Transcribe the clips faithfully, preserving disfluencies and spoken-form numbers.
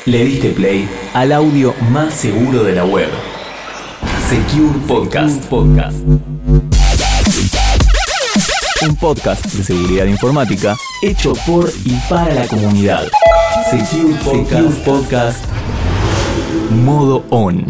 Le diste play al audio más seguro de la web. Secure Podcast. Podcast. Un podcast de seguridad informática hecho por y para la comunidad. Secure Podcast. Secure Podcast. Modo on.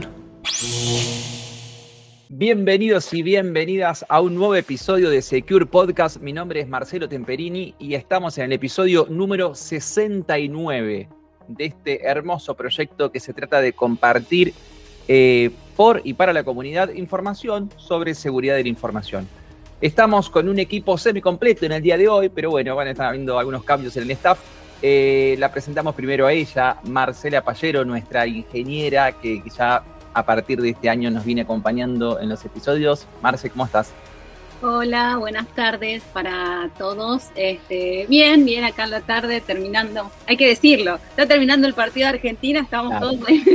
Bienvenidos y bienvenidas a un nuevo episodio de Secure Podcast. Mi nombre es Marcelo Temperini y estamos en el episodio número sesenta y nueve de este hermoso proyecto que se trata de compartir eh, por y para la comunidad información sobre seguridad de la información. Estamos con un equipo semicompleto en el día de hoy, pero bueno, van a estar habiendo algunos cambios en el staff. Eh, la presentamos primero a ella, Marcela Pallero, nuestra ingeniera que ya a partir de este año nos viene acompañando en los episodios. Marce, ¿cómo estás? Hola, buenas tardes para todos. Este, bien, bien acá en la tarde, terminando, hay que decirlo, está terminando el partido de Argentina, estamos claro. todos ahí,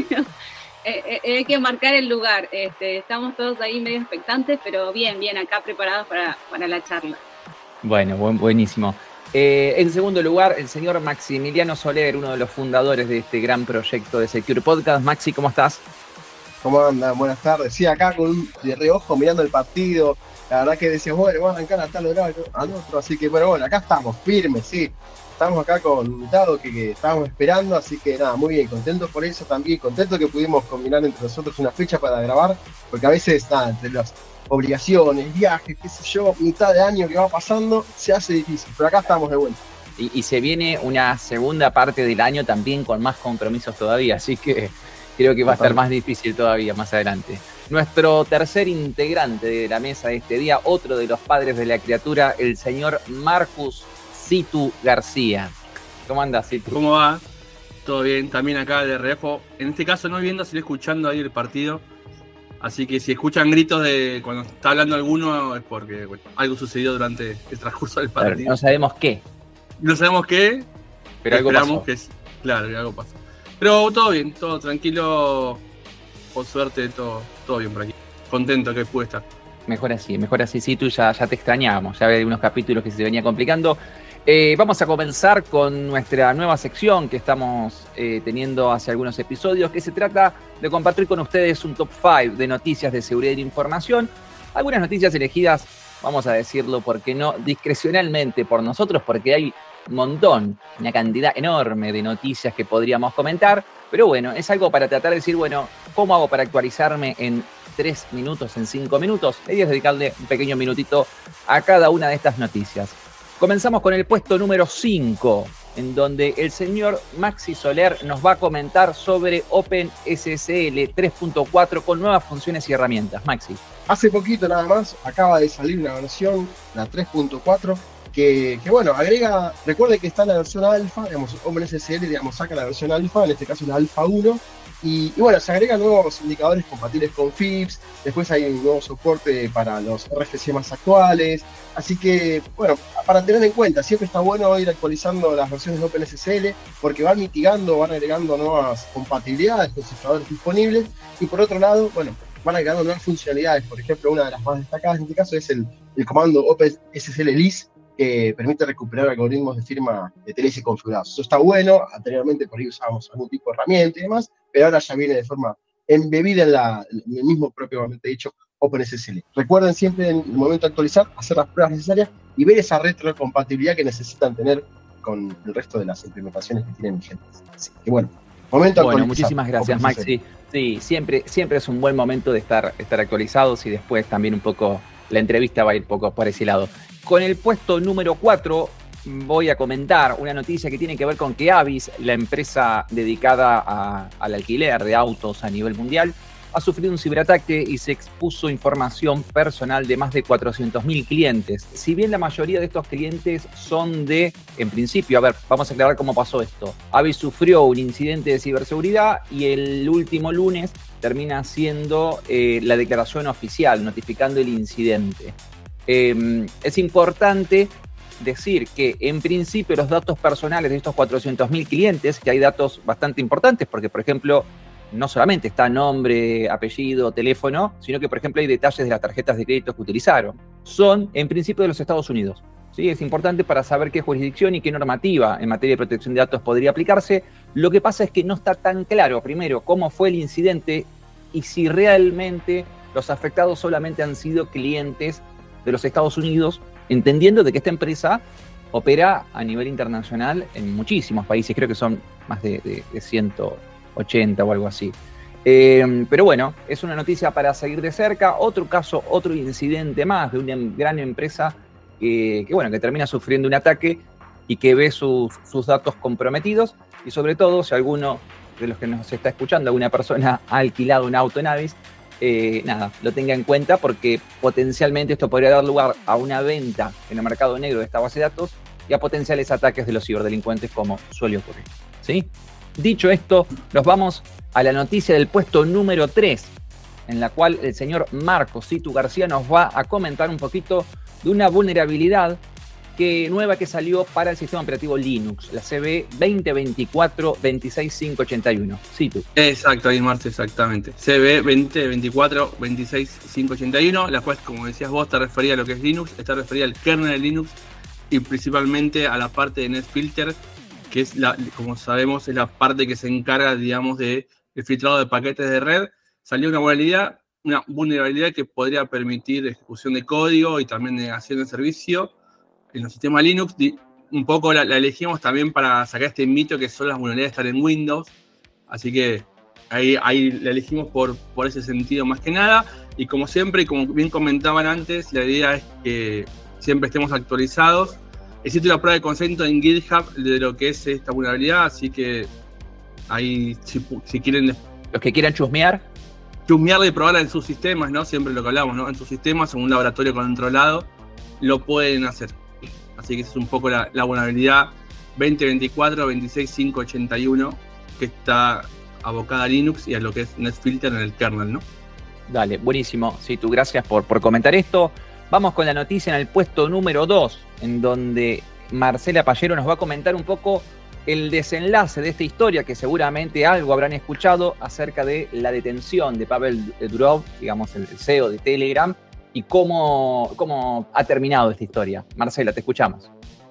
eh, eh, hay que marcar el lugar, este, estamos todos ahí medio expectantes, pero bien, bien acá preparados para, para la charla. Bueno, buen, buenísimo. Eh, en segundo lugar, el señor Maximiliano Soler, uno de los fundadores de este gran proyecto de Secure Podcast. Maxi, ¿cómo estás? ¿Cómo andan? Buenas tardes. Sí, acá con un de reojo mirando el partido. La verdad que decías, bueno, van a arrancar a tal hora al otro. Así que, bueno, bueno, acá estamos, firmes, sí. Estamos acá con un invitado que, que estábamos esperando. Así que, nada, muy bien, contento por eso también. Contento que pudimos combinar entre nosotros una fecha para grabar. Porque a veces, nada, entre las obligaciones, viajes, qué sé yo, mitad de año que va pasando, se hace difícil. Pero acá estamos de vuelta. Y, y se viene una segunda parte del año también con más compromisos todavía. Así que creo que va a estar más difícil todavía más adelante. Nuestro tercer integrante de la mesa de este día, otro de los padres de la criatura, el señor Marcus Situ García. ¿Cómo andas, Situ? ¿Cómo va? Todo bien, también acá de reojo. En este caso no viendo, sino escuchando ahí el partido. Así que si escuchan gritos de cuando está hablando alguno es porque bueno, algo sucedió durante el transcurso del partido. Pero no sabemos qué. No sabemos qué, pero algo esperamos pasó. Que es, claro, que algo pasó. Pero todo bien, todo tranquilo, por suerte, todo, todo bien por aquí. Contento que pude estar. Mejor así, mejor así, sí, tú ya, ya te extrañábamos, ya había algunos capítulos que se venía complicando. Eh, vamos a comenzar con nuestra nueva sección que estamos eh, teniendo hace algunos episodios, que se trata de compartir con ustedes un top cinco de noticias de seguridad de la información. Algunas noticias elegidas, vamos a decirlo, porque no discrecionalmente por nosotros, porque hay un montón, una cantidad enorme de noticias que podríamos comentar, pero bueno, es algo para tratar de decir, bueno, ¿cómo hago para actualizarme en tres minutos, en cinco minutos? La idea es dedicarle un pequeño minutito a cada una de estas noticias. Comenzamos con el puesto número cinco, en donde el señor Maxi Soler nos va a comentar sobre OpenSSL tres punto cuatro con nuevas funciones y herramientas. Maxi. Hace poquito nada más acaba de salir una versión, la tres punto cuatro, Que, que bueno, agrega, recuerde que está en la versión alfa, digamos, OpenSSL, digamos, saca la versión alfa, en este caso la alfa uno, y, y bueno, se agregan nuevos indicadores compatibles con F I P S, después hay un nuevo soporte para los R F C más actuales, así que, bueno, para tener en cuenta, siempre está bueno ir actualizando las versiones de OpenSSL, porque van mitigando, van agregando nuevas compatibilidades con cifradores disponibles, y por otro lado, bueno, van agregando nuevas funcionalidades. Por ejemplo, una de las más destacadas en este caso es el, el comando OpenSSL list, que permite recuperar algoritmos de firma de T L S configurados. Eso está bueno, anteriormente por ahí usábamos algún tipo de herramienta y demás, pero ahora ya viene de forma embebida en, la, en el mismo propiamente dicho OpenSSL. Recuerden siempre en el momento de actualizar, hacer las pruebas necesarias y ver esa retrocompatibilidad que necesitan tener con el resto de las implementaciones que tienen vigentes. Así que bueno, momento de Bueno, actualizar. muchísimas gracias, Maxi. Sí, siempre, siempre es un buen momento de estar, estar actualizados y después también un poco la entrevista va a ir un poco por ese lado. Con el puesto número cuatro voy a comentar una noticia que tiene que ver con que Avis, la empresa dedicada a, al alquiler de autos a nivel mundial, ha sufrido un ciberataque y se expuso información personal de más de cuatrocientos mil clientes. Si bien la mayoría de estos clientes son de, en principio, a ver, vamos a aclarar cómo pasó esto. Avis sufrió un incidente de ciberseguridad y el último lunes termina siendo eh, la declaración oficial, notificando el incidente. Eh, es importante decir que en principio los datos personales de estos cuatrocientos mil clientes, que hay datos bastante importantes, porque por ejemplo no solamente está nombre, apellido, teléfono, sino que por ejemplo hay detalles de las tarjetas de crédito que utilizaron, son en principio de los Estados Unidos. ¿sí? Es importante para saber qué jurisdicción y qué normativa en materia de protección de datos podría aplicarse. Lo que pasa es que no está tan claro, primero, cómo fue el incidente y si realmente los afectados solamente han sido clientes de los Estados Unidos, entendiendo de que esta empresa opera a nivel internacional en muchísimos países, creo que son más de, de, de ciento ochenta o algo así. Eh, pero bueno, es una noticia para seguir de cerca. Otro caso, otro incidente más de una gran empresa que, que, bueno, que termina sufriendo un ataque y que ve sus, sus datos comprometidos. Y sobre todo, si alguno de los que nos está escuchando, alguna persona ha alquilado un auto en Avis, eh, nada, lo tenga en cuenta porque potencialmente esto podría dar lugar a una venta en el mercado negro de esta base de datos y a potenciales ataques de los ciberdelincuentes como suele ocurrir, ¿sí? Dicho esto, nos vamos a la noticia del puesto número tres, en la cual el señor Marcos Situ García nos va a comentar un poquito de una vulnerabilidad que, nueva que salió para el sistema operativo Linux, la C V veinte veinticuatro veintiséis quinientos ochenta y uno. Situ. Exacto, ahí Marce, exactamente. C V veinte veinticuatro veintiséis quinientos ochenta y uno, la cual, como decías vos, está referida a lo que es Linux, está referida al kernel de Linux y principalmente a la parte de NetFilter, que es, la, como sabemos, es la parte que se encarga, digamos, del filtrado de paquetes de red. Salió una vulnerabilidad, una vulnerabilidad que podría permitir ejecución de código y también negación de servicio en los sistemas Linux. Un poco la, la elegimos también para sacar este mito que son las vulnerabilidades estar en Windows. Así que ahí, ahí la elegimos por, por ese sentido más que nada. Y como siempre, y como bien comentaban antes, la idea es que siempre estemos actualizados. Existe una prueba de concepto en GitHub de lo que es esta vulnerabilidad, así que ahí, si, si quieren... Los que quieran chusmear. Chusmearla y probarla en sus sistemas, ¿no? Siempre lo que hablamos, ¿no? En sus sistemas, en un laboratorio controlado, lo pueden hacer. Así que esa es un poco la, la vulnerabilidad veinte veinticuatro veintiséis quinientos ochenta y uno, que está abocada a Linux y a lo que es NetFilter en el kernel, ¿no? Dale, buenísimo. Sí, tú, gracias por, por comentar esto. Vamos con la noticia en el puesto número dos, en donde Marcela Pallero nos va a comentar un poco el desenlace de esta historia, que seguramente algo habrán escuchado acerca de la detención de Pavel Durov, digamos el C E O de Telegram, y cómo, cómo ha terminado esta historia. Marcela, te escuchamos.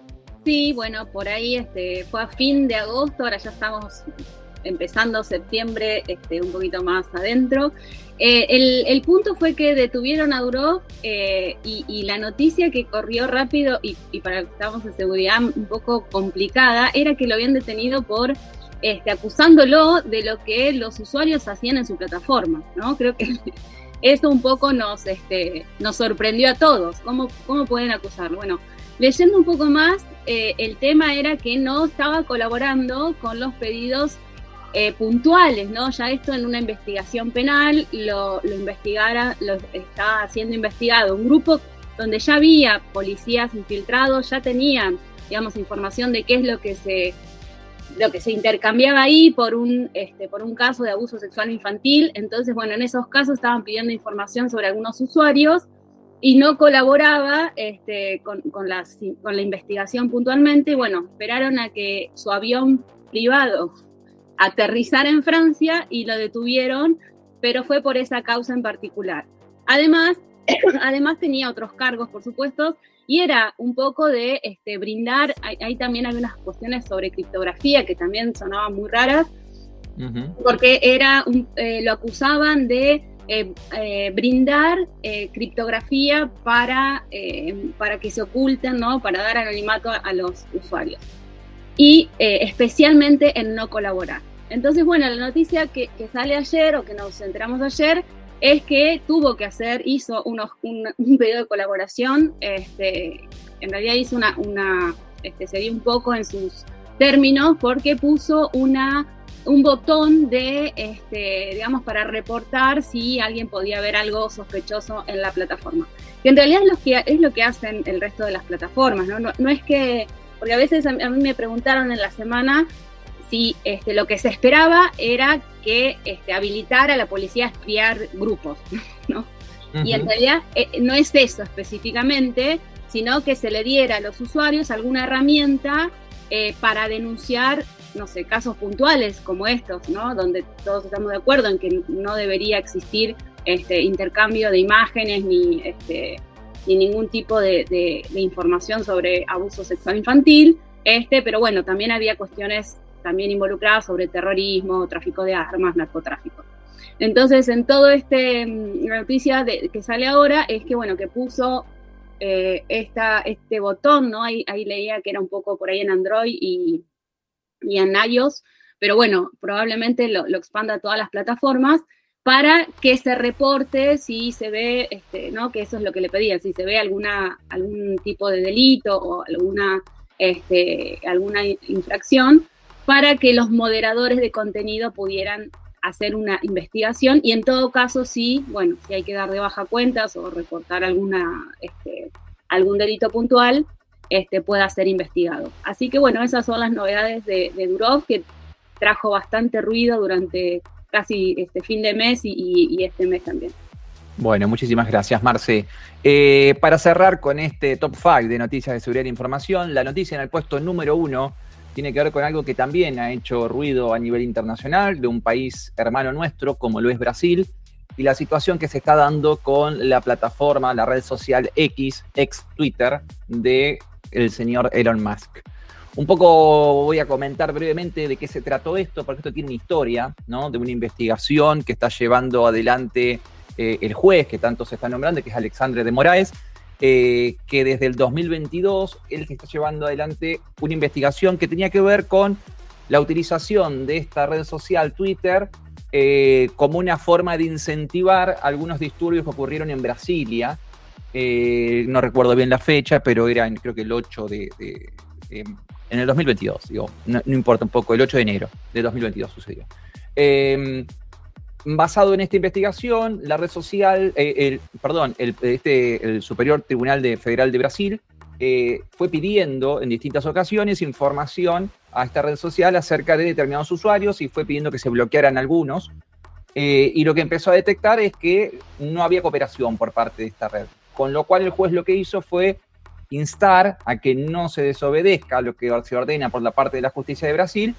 Sí, bueno, por ahí este, fue a fin de agosto, ahora ya estamos empezando septiembre, este, un poquito más adentro. Eh, el, el punto fue que detuvieron a Durov eh, y, y la noticia que corrió rápido y, y para que estábamos en seguridad un poco complicada era que lo habían detenido por este, acusándolo de lo que los usuarios hacían en su plataforma, ¿no? Creo que eso un poco nos, este, nos sorprendió a todos. ¿Cómo, cómo pueden acusarlo? Bueno, leyendo un poco más, eh, el tema era que no estaba colaborando con los pedidos Eh, puntuales, ¿no? Ya esto en una investigación penal lo, lo investigara, lo está siendo investigado un grupo donde ya había policías infiltrados, ya tenían, digamos, información de qué es lo que se lo que se intercambiaba ahí por un este, por un caso de abuso sexual infantil. Entonces, bueno, en esos casos estaban pidiendo información sobre algunos usuarios y no colaboraba este, con, con, las, con la investigación puntualmente. Y bueno, esperaron a que su avión privado aterrizar en Francia y lo detuvieron, pero fue por esa causa en particular. Además, además tenía otros cargos, por supuesto, y era un poco de este, brindar, ahí, ahí también hay unas cuestiones sobre criptografía que también sonaban muy raras, uh-huh. porque era un, eh, lo acusaban de eh, eh, brindar eh, criptografía para, eh, para que se oculten, ¿no? Para dar anonimato a, a los usuarios. Y eh, especialmente en no colaborar. Entonces, bueno, la noticia que, que sale ayer, o que nos enteramos ayer, es que tuvo que hacer, hizo unos, un, un pedido de colaboración, este, en realidad hizo una, una este, se dio un poco en sus términos, porque puso una, un botón de, este, digamos, para reportar si alguien podía ver algo sospechoso en la plataforma. Que en realidad es lo que, es lo que hacen el resto de las plataformas, ¿no? No, no es que... Porque a veces a mí me preguntaron en la semana si este, lo que se esperaba era que este, habilitara a la policía a espiar grupos, ¿no? Uh-huh. Y en realidad eh, no es eso específicamente, sino que se le diera a los usuarios alguna herramienta eh, para denunciar, no sé, casos puntuales como estos, ¿no? Donde todos estamos de acuerdo en que no debería existir este, intercambio de imágenes ni... Este, ni ningún tipo de, de, de información sobre abuso sexual infantil, este, pero bueno, también había cuestiones también involucrada sobre terrorismo, tráfico de armas, narcotráfico. Entonces, en todo este, la noticia de, que sale ahora es que, bueno, que puso eh, esta, este botón, ¿no? Ahí, ahí leía que era un poco por ahí en Android y, y en iOS, pero bueno, probablemente lo, lo expanda a todas las plataformas para que se reporte si se ve, este, ¿no? Que eso es lo que le pedían, si se ve alguna, algún tipo de delito o alguna, este, alguna infracción, para que los moderadores de contenido pudieran hacer una investigación y en todo caso sí, bueno, si hay que dar de baja cuentas o reportar alguna, este, algún delito puntual, este, pueda ser investigado. Así que bueno, esas son las novedades de, de Durov, que trajo bastante ruido durante casi este fin de mes y, y, y este mes también. Bueno, muchísimas gracias, Marce. Eh, para cerrar con este top cinco de noticias de seguridad e información, la noticia en el puesto número uno tiene que ver con algo que también ha hecho ruido a nivel internacional, de un país hermano nuestro, como lo es Brasil, y la situación que se está dando con la plataforma, la red social X, ex Twitter, de el señor Elon Musk. Un poco voy a comentar brevemente de qué se trató esto, porque esto tiene una historia, ¿no? De una investigación que está llevando adelante eh, el juez, que tanto se está nombrando, que es Alexandre de Moraes, Eh, que desde el dos mil veintidós él está llevando adelante una investigación que tenía que ver con la utilización de esta red social Twitter eh, como una forma de incentivar algunos disturbios que ocurrieron en Brasilia. Eh, no recuerdo bien la fecha, pero era creo que el ocho de... de, de en el dos mil veintidós, digo, no, no importa un poco, el ocho de enero de dos mil veintidós sucedió. Eh, Basado en esta investigación, la red social, eh, el, perdón, el, este, el Superior Tribunal de, Federal de Brasil eh, fue pidiendo en distintas ocasiones información a esta red social acerca de determinados usuarios y fue pidiendo que se bloquearan algunos. Eh, y lo que empezó a detectar es que no había cooperación por parte de esta red. Con lo cual el juez lo que hizo fue instar a que no se desobedezca lo que se ordena por la parte de la justicia de Brasil,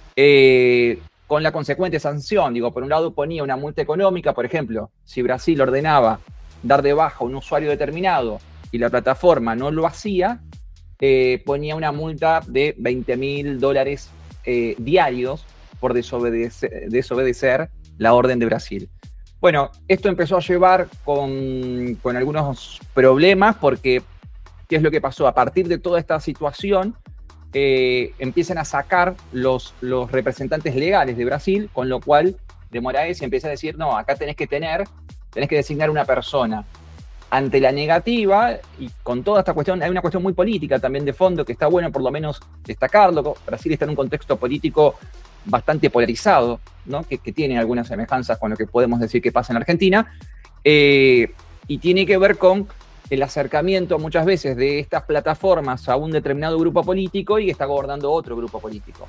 eh, con la consecuente sanción. Digo, por un lado ponía una multa económica, por ejemplo, si Brasil ordenaba dar de baja a un usuario determinado y la plataforma no lo hacía, eh, ponía una multa de veinte mil dólares eh, diarios por desobedecer, desobedecer la orden de Brasil. Bueno, esto empezó a llevar con, con algunos problemas porque, ¿qué es lo que pasó? A partir de toda esta situación, Eh, empiezan a sacar los, los representantes legales de Brasil, con lo cual de Moraes empieza a decir, no, acá tenés que tener, tenés que designar una persona. Ante la negativa, y con toda esta cuestión, hay una cuestión muy política también de fondo, que está bueno por lo menos destacarlo. Brasil está en un contexto político bastante polarizado, ¿no? que, que tiene algunas semejanzas con lo que podemos decir que pasa en Argentina, eh, y tiene que ver con el acercamiento muchas veces de estas plataformas a un determinado grupo político y que está gobernando otro grupo político.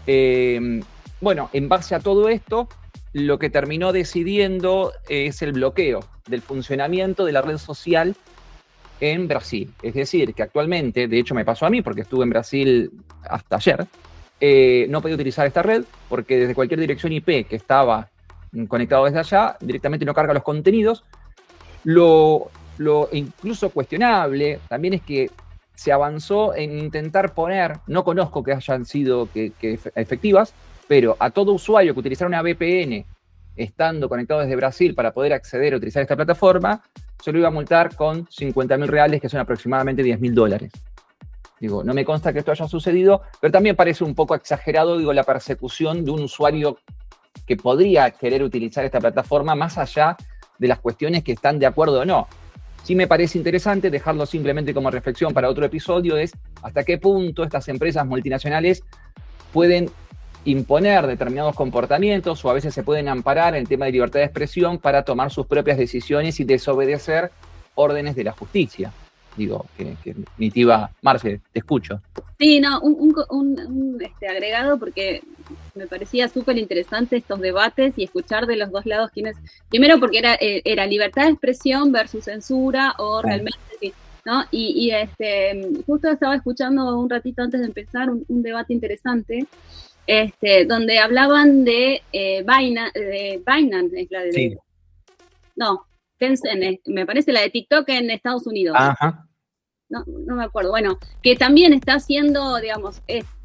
Eh, bueno, en base a todo esto, lo que terminó decidiendo es el bloqueo del funcionamiento de la red social en Brasil. Es decir, que actualmente, de hecho me pasó a mí porque estuve en Brasil hasta ayer, eh, no podía utilizar esta red porque desde cualquier dirección I P que estaba conectado desde allá, directamente no carga los contenidos. Lo... Lo incluso cuestionable también es que se avanzó en intentar poner, no conozco que hayan sido que, que efectivas, pero a todo usuario que utilizara una V P N estando conectado desde Brasil para poder acceder a utilizar esta plataforma, se lo iba a multar con cincuenta mil reales, que son aproximadamente diez mil dólares. Digo, no me consta que esto haya sucedido, pero también parece un poco exagerado, digo, la persecución de un usuario que podría querer utilizar esta plataforma más allá de las cuestiones que están de acuerdo o no. Sí me parece interesante dejarlo simplemente como reflexión para otro episodio, es hasta qué punto estas empresas multinacionales pueden imponer determinados comportamientos o a veces se pueden amparar en tema de libertad de expresión para tomar sus propias decisiones y desobedecer órdenes de la justicia. Digo, que, que en definitiva, Marce, te escucho. Sí, no, un, un, un, un este, agregado porque me parecía súper interesante estos debates y escuchar de los dos lados quiénes, primero porque era, era libertad de expresión versus censura o realmente, sí, ¿no? Y, y este, justo estaba escuchando un ratito antes de empezar un, un debate interesante, este, donde hablaban de eh, Binance, de Binance, es la de... Sí. No, Tencent, me parece la de TikTok en Estados Unidos. Ajá. No, no me acuerdo, bueno, que también está haciendo, digamos, es,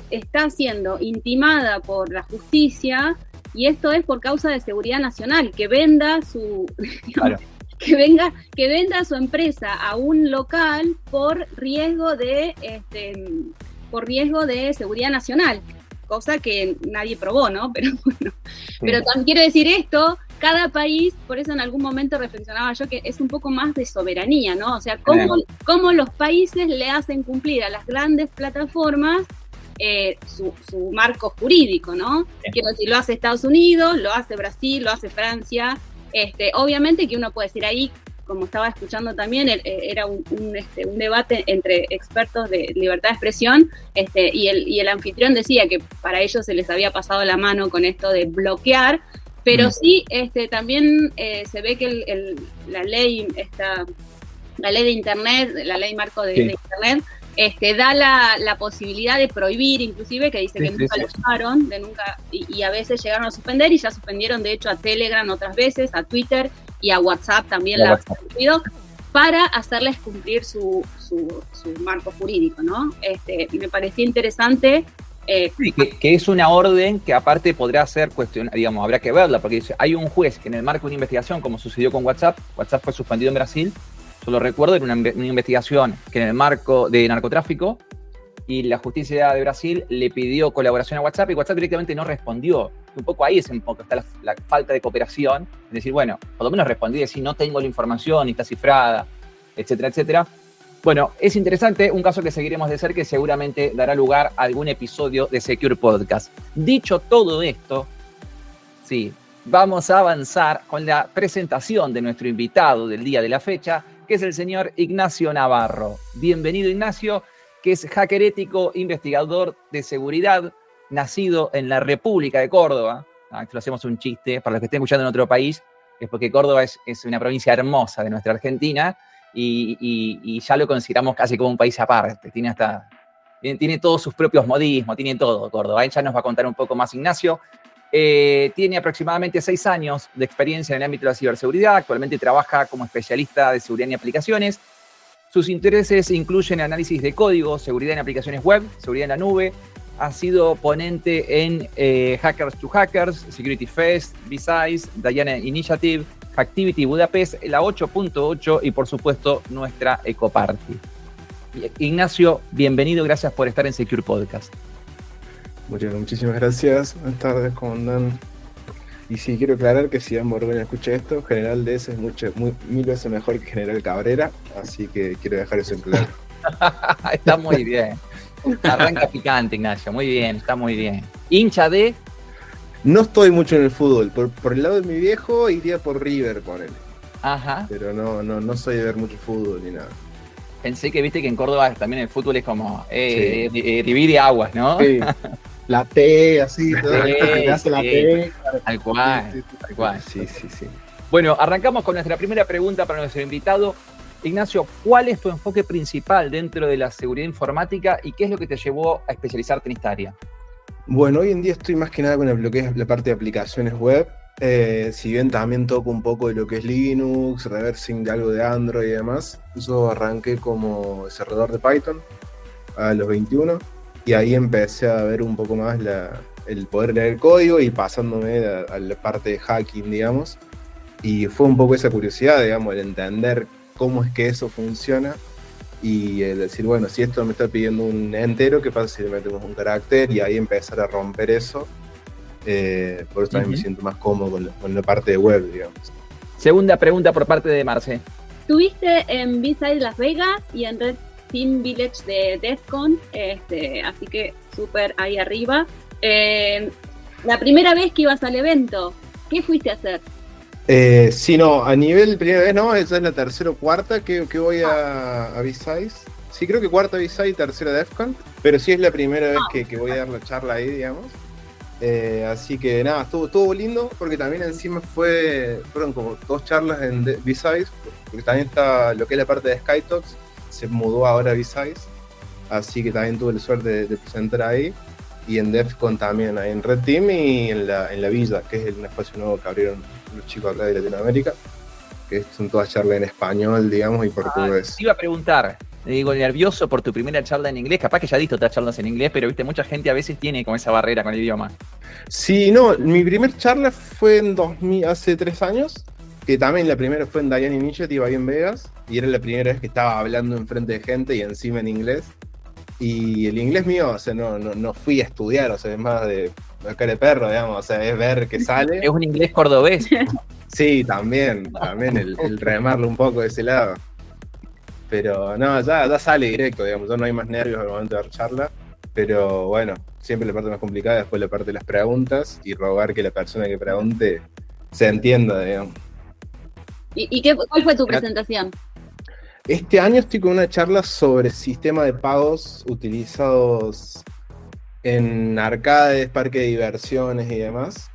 está siendo intimada por la justicia, y esto es por causa de seguridad nacional, que venda su... Digamos, claro. Que venga, que venda su empresa a un local por riesgo de, este, por riesgo de seguridad nacional, cosa que nadie probó, ¿no? Pero bueno, sí. Pero también quiero decir esto, cada país, por eso en algún momento reflexionaba yo que es un poco más de soberanía, ¿no? O sea, cómo, cómo los países le hacen cumplir a las grandes plataformas eh, su, su marco jurídico, ¿no? Sí. Quiero decir, lo hace Estados Unidos, lo hace Brasil, lo hace Francia. Este, obviamente que uno puede decir ahí, como estaba escuchando también, era un, un, este, un debate entre expertos de libertad de expresión, este, y, el, y el anfitrión decía que para ellos se les había pasado la mano con esto de bloquear, pero mm. sí este, también eh, se ve que el, el, la ley esta, la ley de internet, la ley marco de, sí. de internet, Este, da la, la posibilidad de prohibir, inclusive, que dice sí, que sí, nunca sí, lo usaron, de nunca, y, y a veces llegaron a suspender, y ya suspendieron de hecho a Telegram otras veces, a Twitter y a WhatsApp también la han suspendido, para hacerles cumplir su, su, su marco jurídico, ¿no? Este, me parecía interesante. Eh, sí, que, que es una orden que aparte podrá ser cuestión, digamos, habrá que verla, porque dice, hay un juez que en el marco de una investigación, como sucedió con WhatsApp, WhatsApp fue suspendido en Brasil. Yo lo recuerdo, era una, una investigación que en el marco de narcotráfico, y la justicia de Brasil le pidió colaboración a WhatsApp, y WhatsApp directamente no respondió. Un poco ahí es un poco, está la, la falta de cooperación, es decir, bueno, por lo menos respondí, decir, no tengo la información, ni está cifrada, etcétera, etcétera. Bueno, es interesante, un caso que seguiremos de cerca, que seguramente dará lugar a algún episodio de Secure Podcast. Dicho todo esto, sí, vamos a avanzar con la presentación de nuestro invitado del día de la fecha, que es el señor Ignacio Navarro. Bienvenido, Ignacio, que es hacker ético, investigador de seguridad, nacido en la República de Córdoba. Ah, esto lo hacemos un chiste, para los que estén escuchando en otro país, es porque Córdoba es, es una provincia hermosa de nuestra Argentina, y, y, y ya lo consideramos casi como un país aparte. Tiene hasta, tiene, tiene todos sus propios modismos, tiene todo Córdoba. Ya nos va a contar un poco más Ignacio. Eh, tiene aproximadamente seis años de experiencia en el ámbito de la ciberseguridad. Actualmente trabaja como especialista de seguridad en aplicaciones. Sus intereses incluyen análisis de código, seguridad en aplicaciones web, seguridad en la nube. Ha sido ponente en eh, Hackers to Hackers, Security Fest, B-Size, Diana Initiative, Hacktivity Budapest, la ocho punto ocho y por supuesto nuestra Ecoparty. Ignacio, bienvenido, gracias por estar en Secure Podcast. Muchas, muchísimas gracias. Buenas tardes, ¿cómo andan? Y sí, quiero aclarar que si Dan Borgoña escucha esto, General D S es mucho, muy, mil veces mejor que General Cabrera, así que quiero dejar eso en claro. Está muy bien. Arranca picante, Ignacio. Muy bien, está muy bien. ¿Hincha de? No estoy mucho en el fútbol. Por, por el lado de mi viejo, iría por River, ponele. Ajá. Pero no, no, no soy de ver mucho fútbol ni nada. Pensé que viste que en Córdoba también el fútbol es como eh, sí. eh, divide aguas, ¿no? Sí. La T, así, todo sí, esto que te hace sí, la T. Tal cual, sí, sí, tal cual. Sí, sí, sí. Bueno, arrancamos con nuestra primera pregunta para nuestro invitado. Ignacio, ¿cuál es tu enfoque principal dentro de la seguridad informática y qué es lo que te llevó a especializarte en esta área? Bueno, hoy en día estoy más que nada con lo que es la parte de aplicaciones web. Eh, si bien también toco un poco de lo que es Linux, reversing de algo de Android y demás. Yo arranqué como desarrollador de Python a los veintiuno y ahí empecé a ver un poco más la, el poder leer el código y pasándome a, a la parte de hacking, digamos. Y fue un poco esa curiosidad, digamos, el entender cómo es que eso funciona y el decir, bueno, si esto me está pidiendo un entero, ¿qué pasa si le metemos un carácter? Y ahí empezar a romper eso. Eh, por eso también uh-huh. me siento más cómodo con la, con la parte de web, digamos. Segunda pregunta por parte de Marce. Estuviste en B-Side Las Vegas y en Red Team Village de DEF CON, este, así que súper ahí arriba. Eh, la primera vez que ibas al evento, ¿qué fuiste a hacer? Eh, sí, no, a nivel primera vez no, esa es la tercera o cuarta que, que voy a, a B-Side. Sí, creo que cuarta B-Side y tercera DEF CON, pero sí es la primera vez que, que voy a dar la charla ahí, digamos. Eh, así que nada, estuvo, estuvo lindo porque también encima fue, fueron como dos charlas en B-Sides, porque también está lo que es la parte de SkyTalks, se mudó ahora a B-Sides, así que también tuve la suerte de, de presentar ahí, y en DEF CON también, ahí en Red Team y en la, en la Villa, que es un espacio nuevo que abrieron los chicos acá de Latinoamérica, que son todas charlas en español, digamos, y portugués. Ah, iba a preguntar, digo, nervioso por tu primera charla en inglés? Capaz que ya diste otras charlas en inglés, pero viste, mucha gente a veces tiene como esa barrera con el idioma. Sí, no, mi primer charla fue en dos mil, hace tres años, que también la primera fue en Diane Initiative ahí en Vegas, y era la primera vez que estaba hablando enfrente de gente y encima en inglés. Y el inglés mío, o sea, no, no, no fui a estudiar, o sea, es más de cara de perro, digamos, o sea, es ver qué sale. Es un inglés cordobés. Sí, también, también el, el remarlo un poco de ese lado. Pero no, ya, ya sale directo, digamos, ya no hay más nervios al momento de dar charla. Pero bueno, siempre la parte más complicada, después la parte de las preguntas y rogar que la persona que pregunte se entienda, digamos. ¿Y, y qué, cuál fue tu presentación? Este año estoy con una charla sobre sistema de pagos utilizados en arcades, parques de diversiones y demás.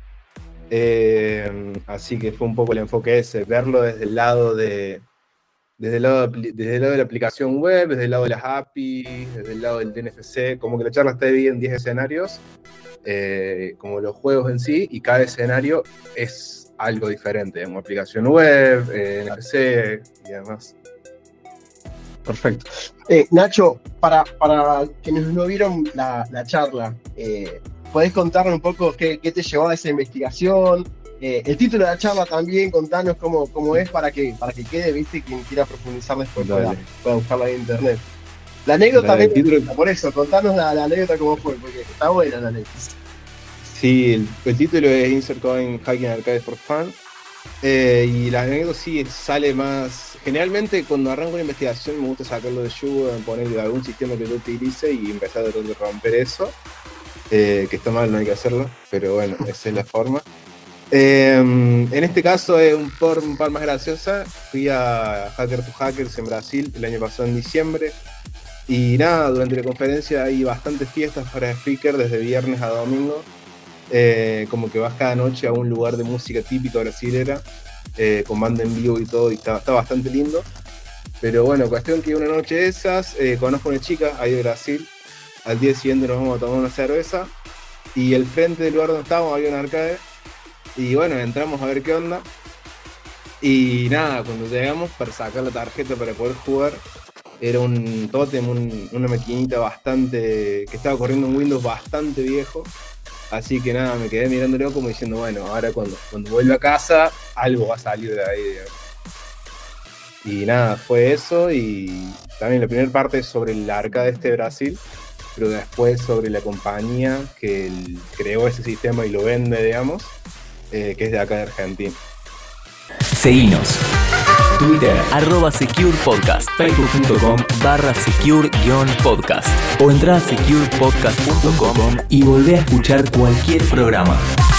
Eh, así que fue un poco el enfoque ese, verlo desde el lado de desde el lado de, desde el lado de la aplicación web, desde el lado de las A P I, desde el lado del N F C, como que la charla está dividida en diez escenarios, eh, como los juegos en sí, y cada escenario es algo diferente, como aplicación web, eh, N F C y demás. Perfecto. Eh, Nacho, para, para quienes no vieron la, la charla, eh, ¿podés contarnos un poco qué, qué te llevó a esa investigación? Eh, el título de la charla también, contanos cómo, cómo es para que, para que quede, viste, quien quiera profundizar después pueda, pueda buscarla en internet. La anécdota Dale, también, el título... por eso, contanos la, la anécdota cómo fue, porque está buena la anécdota. Sí, el, el título es Insert Coin Hacking Arcades for Fun. Eh, y la anécdota sí sale más. Generalmente, cuando arranco una investigación, me gusta sacarlo de yugo, ponerle algún sistema que yo utilice y empezar a romper eso. Eh, que está mal, no hay que hacerlo, pero bueno, esa es la forma. Eh, en este caso es un par, un par más graciosa. Fui a Hacker to Hackers en Brasil el año pasado en diciembre. Y nada, durante la conferencia hay bastantes fiestas para speaker desde viernes a domingo. Eh, como que vas cada noche a un lugar de música típica brasilera, eh, con banda en vivo y todo, y está, está bastante lindo. Pero bueno, cuestión que una noche de esas, eh, conozco a una chica ahí de Brasil. Al día siguiente nos vamos a tomar una cerveza, y al frente del lugar donde estábamos había un arcade. Y bueno, entramos a ver qué onda. Y nada, cuando llegamos para sacar la tarjeta para poder jugar, era un tótem, un, una maquinita bastante, que estaba corriendo un Windows bastante viejo. Así que nada, me quedé mirándolo como diciendo, bueno, ahora cuando, cuando vuelva a casa, algo va a salir de ahí, digamos. Y nada, fue eso. Y también la primera parte es sobre el arcade este de Brasil, pero después sobre la compañía que el, creó ese sistema y lo vende, digamos, eh, que es de acá de Argentina. Seguinos. Twitter, arroba Secure Podcast, facebook.com barra Secure Podcast o entra a secure podcast punto com y volvé a escuchar cualquier programa.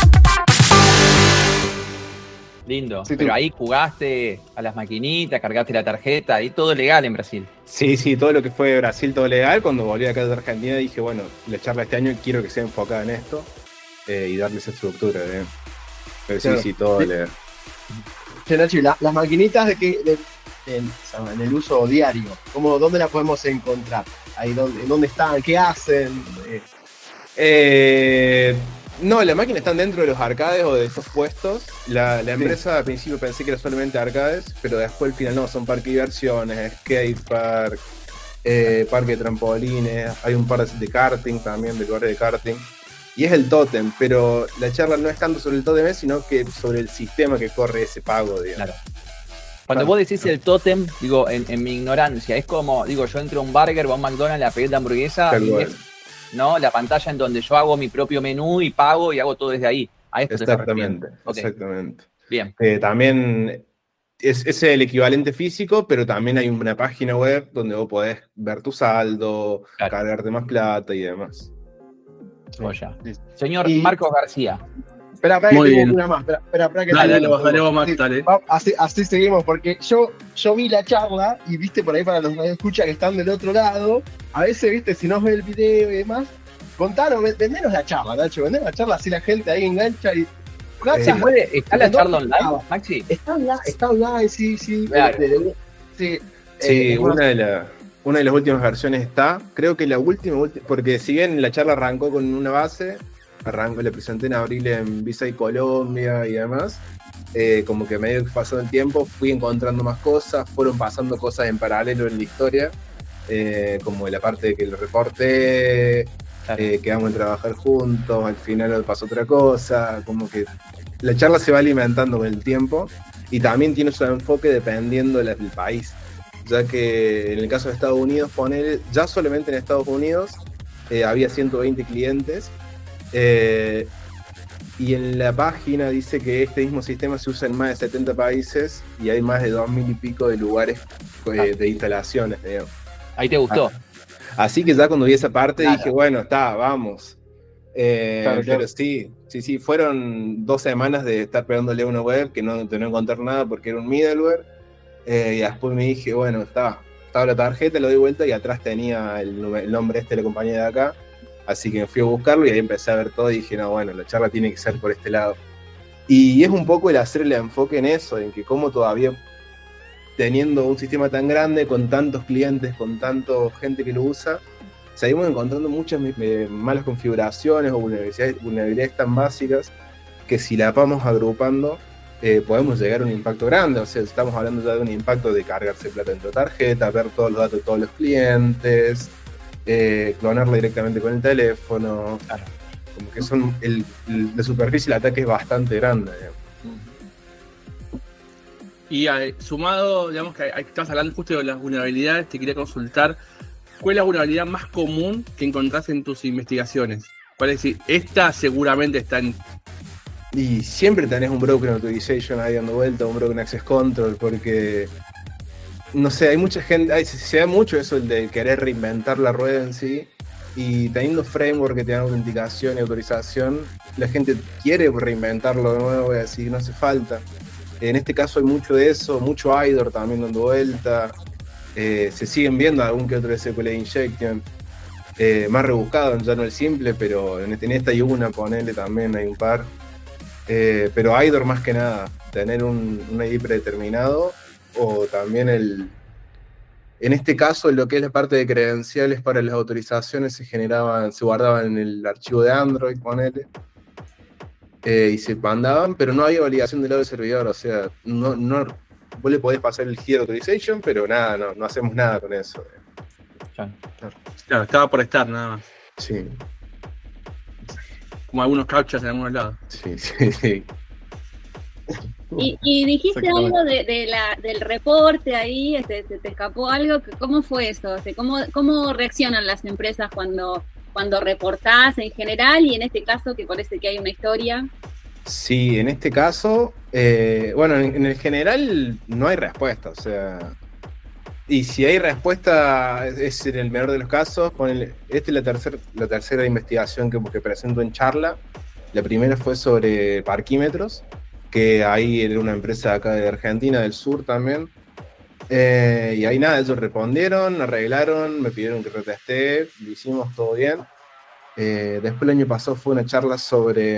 Lindo, Sí, pero tú. ahí jugaste a las maquinitas, cargaste la tarjeta, ahí todo legal en Brasil. Sí, sí, todo lo que fue Brasil, todo legal. Cuando volví acá de Argentina dije, bueno, la charla este año quiero que sea enfocada en esto, eh, y darle esa estructura, ¿eh? Pero sí, Claro. sí, todo Sí. legal. Che, Nacho, ¿y la- las maquinitas de que de, de- en, o sea, en el uso diario, ¿cómo, ¿dónde las podemos encontrar? Ahí dónde, ¿dónde están? ¿Qué hacen? Eh, Eh, no, las máquinas están dentro de los arcades o de esos puestos. La, la Sí. empresa al principio pensé que era solamente arcades, pero después al final no, son parque de diversiones, skate park, eh, parque de trampolines, hay un par de karting también, de lugares de karting. Y es el tótem, pero la charla no es tanto sobre el tótem, sino que sobre el sistema que corre ese pago, digamos. Claro. Cuando vos decís el tótem, digo, en, en mi ignorancia, es como, digo, yo entro a un burger o a un McDonald's a pedir la hamburguesa Tal y cual. es, ¿no? La pantalla en donde yo hago mi propio menú y pago y hago todo desde ahí. A esto te estás Exactamente, refiriendo. Ok, exactamente. bien. Eh, también es, es el equivalente físico, pero también hay una página web donde vos podés ver tu saldo, Claro. cargarte más plata y demás. Joya. sí. Señor Y- Marcos García. Espera, espera, que Muy tengo bien. una más. Espera, espera, espera que Dale, tengo dale una. vos, dale vos, Max, Sí, dale. va- Así, así seguimos, porque yo, yo vi la charla y viste por ahí para los que escuchan que están del otro lado, a veces, viste, si no ves el video y demás, contanos, ven- vendenos la charla, Nacho, vendenos la charla, así la gente ahí engancha y... ¿Se Eh, puede? ¿Está la ¿dónde charla online, estaba? Maxi? Está online, está online, sí, sí. Claro. de- de- sí, Sí, eh, es más, una de, la- una de las últimas versiones está. Creo que la última, ulti- porque si bien la charla arrancó con una base, arranco, le presenté en abril en Visa y Colombia y demás. Eh, como que medio que pasó el tiempo, fui encontrando más cosas, fueron pasando cosas en paralelo en la historia, eh, como la parte de que lo reporté, claro. eh, quedamos en trabajar juntos, al final pasó otra cosa, como que la charla se va alimentando con el tiempo y también tiene su enfoque dependiendo del país, ya que en el caso de Estados Unidos, poner, ya solamente en Estados Unidos eh, había ciento veinte clientes, eh, y en la página dice que este mismo sistema se usa en más de setenta países y hay más de dos mil y pico de lugares eh, de instalaciones, digamos. Ahí te gustó. Así que ya cuando vi esa parte claro. dije, bueno, está, vamos. Eh, claro, claro. Pero sí, sí, sí, fueron dos semanas de estar pegándole a una web que no, de no encontrar nada porque era un middleware. Eh, y después me dije, bueno, está, estaba la tarjeta, lo di vuelta y atrás tenía el, el nombre este de la compañía de acá. Así que me fui a buscarlo y ahí empecé a ver todo y dije, no, bueno, la charla tiene que ser por este lado. Y es un poco el hacerle enfoque en eso, en que como todavía teniendo un sistema tan grande, con tantos clientes, con tanta gente que lo usa, seguimos encontrando muchas eh, malas configuraciones o vulnerabilidades, vulnerabilidades tan básicas que si la vamos agrupando eh, podemos llegar a un impacto grande. O sea, estamos hablando ya de un impacto de cargarse plata dentro de tarjeta, ver todos los datos de todos los clientes, Eh, clonarlo directamente con el teléfono, claro. Como que son el, el, la superficie del ataque es bastante grande, digamos. Y eh, sumado, digamos que estás hablando justo de las vulnerabilidades, te quería consultar ¿cuál es la vulnerabilidad más común que encontrás en tus investigaciones? ¿Cuál es decir, esta seguramente está en... Y siempre tenés un broken authorization ahí dando vuelta, un broken access control, porque no sé, hay mucha gente, hay, se da mucho eso el de querer reinventar la rueda en sí, y teniendo framework que te dan autenticación y autorización, la gente quiere reinventarlo de nuevo y así no hace falta. En este caso hay mucho de eso, mucho I D O R también dando vuelta, eh, se siguen viendo algún que otro S Q L injection, eh, más rebuscado, ya no el simple, pero en, este, en esta hay una, ponele también, hay un par, eh, pero I D O R más que nada, tener un, un I D predeterminado, o también el, en este caso lo que es la parte de credenciales para las autorizaciones se generaban, se guardaban en el archivo de Android, ponele, eh, y se mandaban, pero no había validación del lado del servidor, o sea, no, no, vos le podés pasar el Header Authorization, pero nada, no, no hacemos nada con eso. Claro, claro, estaba por estar nada más. Sí. Como algunos captchas en algunos lados. Sí, sí, sí. Y, y dijiste algo de, de la, del reporte ahí, este, se te escapó algo, ¿cómo fue eso? Este, ¿cómo, ¿Cómo reaccionan las empresas cuando, cuando reportás en general y en este caso que parece que hay una historia? Sí, en este caso, eh, bueno, en, en el general no hay respuesta, o sea, y si hay respuesta es en el menor de los casos. Ponele, esta es la, tercer, la tercera investigación que, que presento en charla. La primera fue sobre parquímetros, que ahí era una empresa acá de Argentina, del sur también, eh, y ahí nada, ellos respondieron, arreglaron, me pidieron que retesté, lo hicimos todo bien. Eh, después el año pasado fue una charla sobre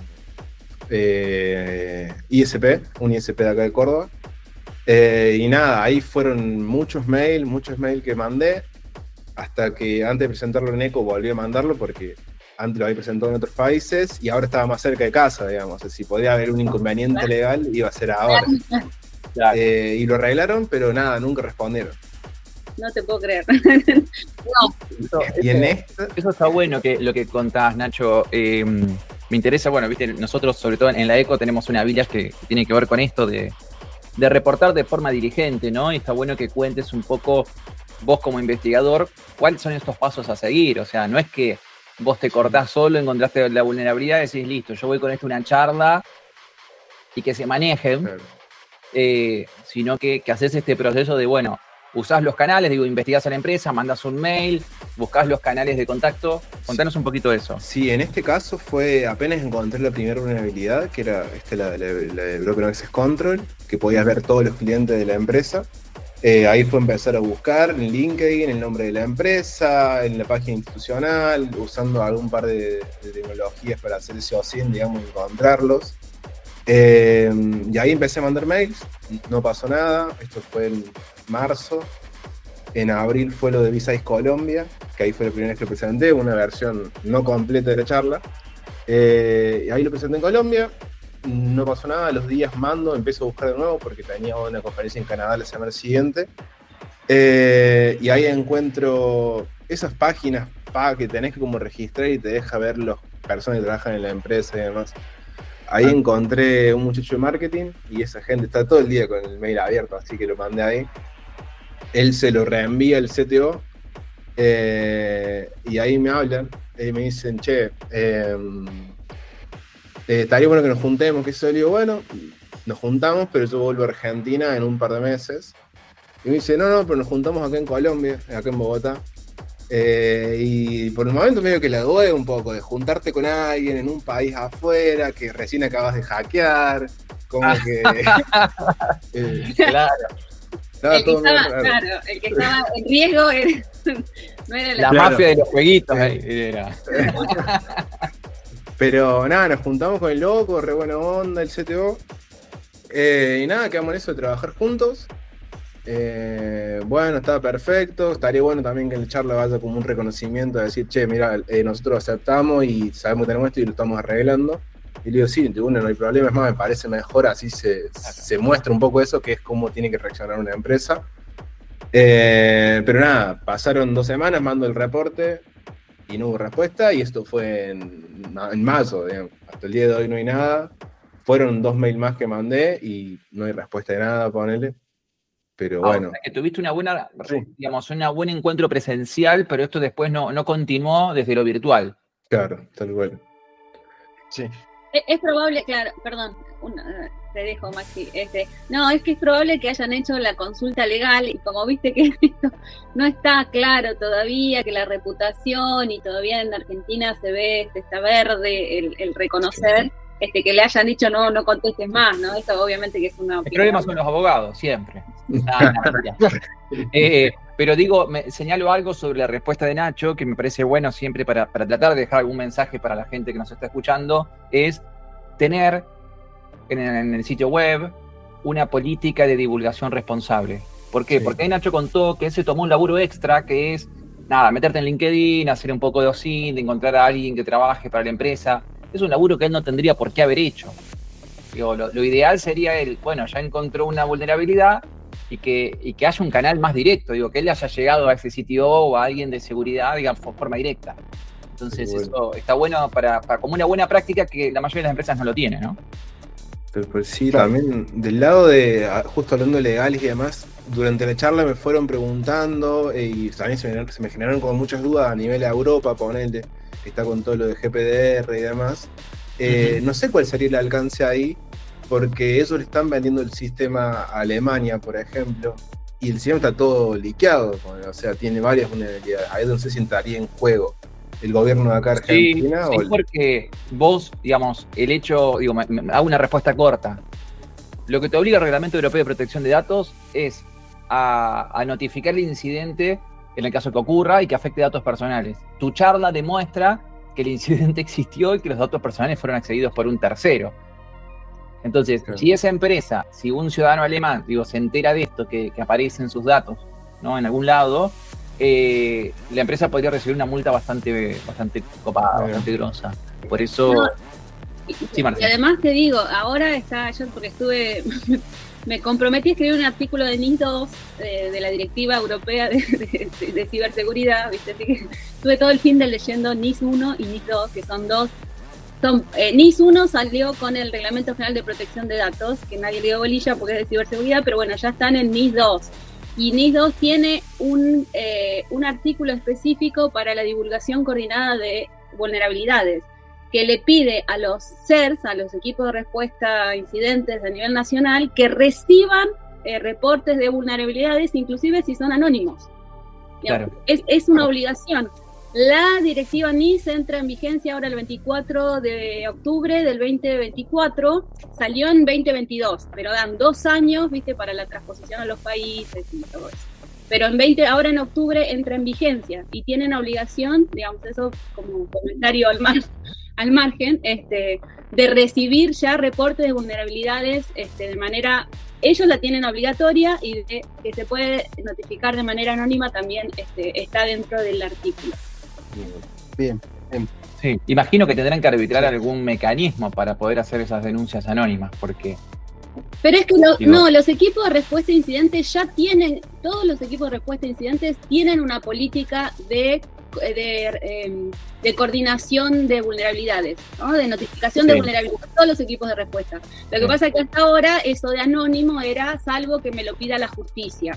eh, I S P, un I S P de acá de Córdoba, eh, y nada, ahí fueron muchos mails, muchos mails que mandé, hasta que antes de presentarlo en ECO volví a mandarlo porque antes lo había presentado en otros países y ahora estaba más cerca de casa, digamos. O sea, si podía haber un inconveniente legal, iba a ser ahora. Claro. Eh, y lo arreglaron, pero nada, nunca respondieron. No te puedo creer. No. Eso, y en esto, eso está bueno que lo que contás, Nacho. Eh, me interesa, bueno, viste, nosotros sobre todo en la ECO tenemos una habilidad que tiene que ver con esto de, de reportar de forma diligente, ¿no? Y está bueno que cuentes un poco, vos como investigador, cuáles son estos pasos a seguir. O sea, no es que vos te cortás solo, encontraste la vulnerabilidad y decís, listo, yo voy con esto a una charla y que se manejen, claro. eh, sino que, que haces este proceso de, bueno, usás los canales, digo, investigás a la empresa, mandás un mail, buscás los canales de contacto. Contanos un poquito de eso. Sí, en este caso fue apenas encontré la primera vulnerabilidad, que era este, la, la, la de Broken Access Control, que podías ver todos los clientes de la empresa. Eh, ahí fue empezar a buscar en LinkedIn el nombre de la empresa, en la página institucional, usando algún par de, de tecnologías para hacer ese O S I N, digamos, encontrarlos. Eh, y ahí empecé a mandar mails, no pasó nada, esto fue en marzo. En abril fue lo de Visa y Colombia, que ahí fue la primera vez que lo presenté, una versión no completa de la charla. Eh, y ahí lo presenté en Colombia, no pasó nada, a los días mando, empiezo a buscar de nuevo porque tenía una conferencia en Canadá la semana siguiente. Eh, y ahí encuentro esas páginas pa, que tenés que como registrar y te deja ver las personas que trabajan en la empresa y demás. Ahí ah. encontré un muchacho de marketing y esa gente está todo el día con el mail abierto, así que lo mandé ahí. Él se lo reenvía al C T O eh, y ahí me hablan y me dicen, che, eh, eh, estaría bueno que nos juntemos, que eso. Le digo, bueno, nos juntamos, pero yo vuelvo a Argentina en un par de meses. Y me dice, no, no, pero nos juntamos acá en Colombia, acá en Bogotá. Eh, y por el momento medio que la duele un poco de juntarte con alguien en un país afuera que recién acabas de hackear, como que... eh, claro. Estaba el, que todo estaba, raro. claro, el que estaba en riesgo era, no era la, la claro. mafia de los jueguitos. Eh. Era. Pero nada, nos juntamos con el loco, re buena onda, el C T O. Eh, y nada, quedamos en eso de trabajar juntos. Eh, bueno, estaba perfecto. Estaría bueno también que en la charla vaya como un reconocimiento de decir, che, mira, eh, nosotros aceptamos y sabemos que tenemos esto y lo estamos arreglando. Y le digo, sí, de uno no hay problema, es más, me parece mejor, así se, se muestra un poco eso, que es cómo tiene que reaccionar una empresa. Eh, pero nada, pasaron dos semanas, mando el reporte y no hubo respuesta, y esto fue en, en mayo, digamos. Hasta el día de hoy no hay nada. Fueron dos mails más que mandé y no hay respuesta de nada, ponele. Pero ah, bueno. O sea, que tuviste una buena, sí. digamos, un buen encuentro presencial, pero esto después no, no continuó desde lo virtual. Claro, tal cual. Sí. Es, es probable, claro, perdón, una, te dejo, Maxi. Este, no, es que es probable que hayan hecho la consulta legal y como viste que esto no está claro todavía, que la reputación y todavía en Argentina se ve, este, está verde el, el reconocer. Sí. Este, que le hayan dicho no, no contestes más, ¿no? Esto obviamente que es una... El problema son los abogados, siempre. Nah, nah, eh, pero digo, me señalo algo sobre la respuesta de Nacho, que me parece bueno siempre para, para tratar de dejar algún mensaje para la gente que nos está escuchando, es tener en, en el sitio web una política de divulgación responsable. ¿Por qué? Sí. Porque ahí Nacho contó que él se tomó un laburo extra, que es, nada, meterte en LinkedIn, hacer un poco de O S I N T, encontrar a alguien que trabaje para la empresa. Es un laburo que él no tendría por qué haber hecho. Digo, lo, lo ideal sería él, bueno, ya encontró una vulnerabilidad y que, y que haya un canal más directo. Digo, que él haya llegado a ese C T O o a alguien de seguridad, digamos, por forma directa. Entonces, bueno. Eso está bueno para, para como una buena práctica que la mayoría de las empresas no lo tiene, ¿no? Pero, pero sí, claro. También del lado de, justo hablando de legales y demás, durante la charla me fueron preguntando y también se me, se me generaron como muchas dudas a nivel de Europa, ponele, que está con todo lo de G P D R y demás. Eh, uh-huh. No sé cuál sería el alcance ahí, porque ellos le están vendiendo el sistema a Alemania, por ejemplo, y el sistema está todo liqueado, o sea, tiene varias vulnerabilidades. Ahí no sé si entraría en juego el gobierno de acá Argentina. Sí, o sí, porque vos, digamos, el hecho, digo, me, me, hago una respuesta corta. Lo que te obliga el Reglamento Europeo de Protección de Datos es a, a notificar el incidente en el caso que ocurra y que afecte datos personales. Tu charla demuestra que el incidente existió y que los datos personales fueron accedidos por un tercero. Entonces, claro. Si esa empresa, si un ciudadano alemán, digo, se entera de esto, que, que aparecen sus datos, ¿no? En algún lado, eh, la empresa podría recibir una multa bastante, bastante copada, claro. Bastante grosa. Por eso... No. Sí, y además te digo, ahora está, yo porque estuve... Me comprometí a escribir un artículo de N I S dos, de, de la Directiva Europea de, de, de, de Ciberseguridad, ¿viste? Así que estuve todo el fin de leyendo N I S uno y N I S dos, que son dos. Son, eh, N I S uno salió con el Reglamento General de Protección de Datos, que nadie le dio bolilla porque es de ciberseguridad, pero bueno, ya están en N I S dos. Y N I S dos tiene un, eh, un artículo específico para la divulgación coordinada de vulnerabilidades, que le pide a los C E R S, a los equipos de respuesta a incidentes a nivel nacional, que reciban eh, reportes de vulnerabilidades, inclusive si son anónimos. Claro. Es, es una obligación. La directiva N I S entra en vigencia ahora el veinticuatro de octubre del veinte veinticuatro, salió en veinte veintidós, pero dan dos años, viste, para la transposición a los países y todo eso. Pero en veinte, ahora en octubre entra en vigencia y tienen obligación, digamos, eso como comentario al margen, al margen este, de recibir ya reportes de vulnerabilidades este, de manera, ellos la tienen obligatoria y de, que se puede notificar de manera anónima también este, está dentro del artículo. Bien, bien. Sí, imagino que tendrán que arbitrar algún mecanismo para poder hacer esas denuncias anónimas, porque... Pero es que lo, Digo, no, los equipos de respuesta a incidentes ya tienen, todos los equipos de respuesta a incidentes tienen una política de, de, eh, de coordinación de vulnerabilidades, ¿no? De notificación Sí. de vulnerabilidades, todos los equipos de respuesta. Lo que Sí. pasa es que hasta ahora eso de anónimo era salvo que me lo pida la justicia.